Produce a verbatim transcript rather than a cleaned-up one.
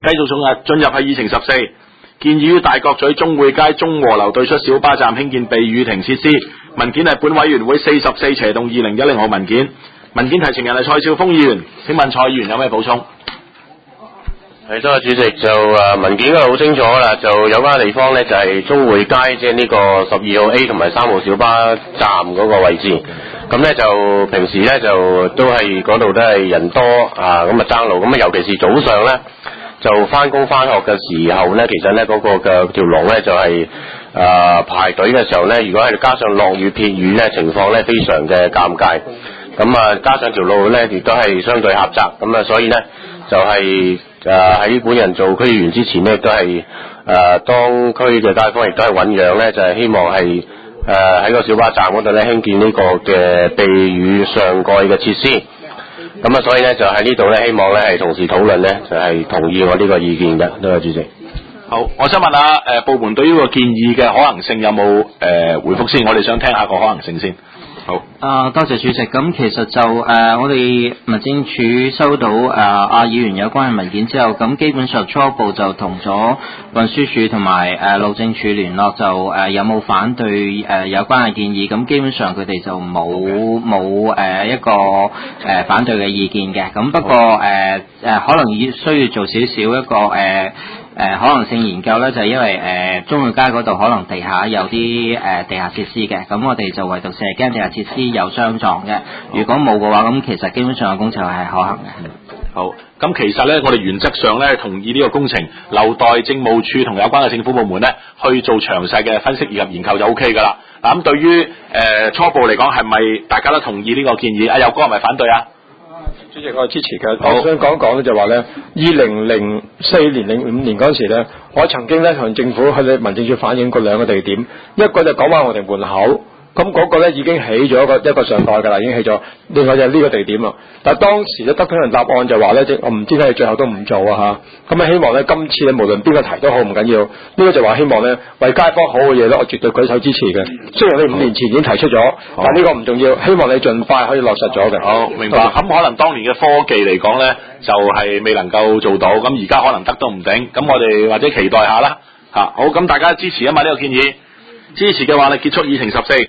繼續進入進入係議程十四，建議於大角咀中匯街中和樓對出小巴站興建避雨亭設施。文件係本委員會四十四斜動二零一零號文件。文件提呈人係蔡少鋒議員，請問蔡議員有咩補充？ 係，多謝主席。就誒文件嗰度好清楚啦，就有關地方咧就係中匯街，即係呢個十二號 A 同埋三號小巴站嗰個位置。咁咧就平時咧就都係嗰度都係人多啊，咁啊爭路。咁啊尤其是早上咧，就翻工翻學嘅時候咧，其實咧嗰、那個嘅條龍咧就係、是、誒、呃、排隊嘅時候咧，如果係加上落雨撇雨咧，情況咧非常嘅尷尬。咁啊加上條路咧亦都係相對狹窄，咁啊所以咧就係誒喺本人做區議員之前咧，都係誒、呃、當區嘅街坊亦都係醞釀咧，就係、是、希望係誒喺個小巴站嗰度咧興建呢個嘅避雨上蓋嘅設施。咁啊，所以咧就喺呢度咧，希望咧係同時討論咧，就係、是、同意我呢個意見嘅。多謝主席。 好，我想問下誒、呃、部門對呢個建議嘅可行性有冇誒、呃、回覆先？我哋想聽下個可行性先。好。 啊，多謝主席。咁其實就誒、呃，我哋民政處收到誒阿議員有關嘅文件之後，咁基本上初步就同咗運輸署同埋誒路政署聯絡，就誒、呃、有冇反對誒、呃、有關嘅建議。咁基本上佢哋就冇冇誒一個誒、呃、反對嘅意見嘅。咁不過誒誒、呃呃、可能要需要做少少一個誒。呃誒、呃、可能性研究咧，就係、是、因為誒、呃、中匯街嗰度可能地下有啲誒、呃、地下設施嘅，咁我哋就唯獨是係驚地下設施有相撞嘅。如果冇嘅話，咁其實基本上嘅工程係可行嘅。 好，咁其實咧，我哋原則上咧同意呢個工程，留待政務處同有關嘅政府部門咧去做詳細嘅分析以及研究就 O K 噶啦。嗱咁對於誒、呃、初步嚟講，係咪大家都同意呢個建議？阿友哥係咪反對啊？ 主席，我係支持嘅。我想講一講咧，就話咧，二零零四年、零五年嗰陣時咧，我曾經咧向政府去民政處反映過兩個地點，一個就講話我哋門口。咁嗰個咧已經起咗一個一個上蓋㗎啦，已經起咗。另外就係呢個地點啦。但係當時咧得到人答案就話咧，即我唔知佢哋最後都唔做啊嚇。咁啊希望咧今次咧無論邊個提都好唔緊要。呢、這個就話希望咧為街坊好嘅嘢咧，我絕對舉手支持嘅。雖然你五年前已經提出咗，但係呢個唔重要。希望你盡快可以落實咗嘅。 好，明白。咁可能當年嘅科技嚟講咧，就係、是、未能夠做到。咁而家可能得都唔定。咁我哋或者期待下啦嚇。好，咁大家支持啊嘛呢、這個建議。支持嘅話，你結束議程十四。